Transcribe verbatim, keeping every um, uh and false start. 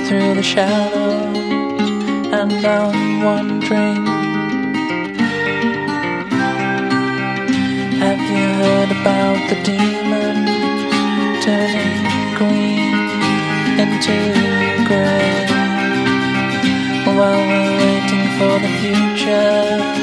through the shadows, and I'm wondering, have you heard about the demons turning green into grey? While we're waiting for the future,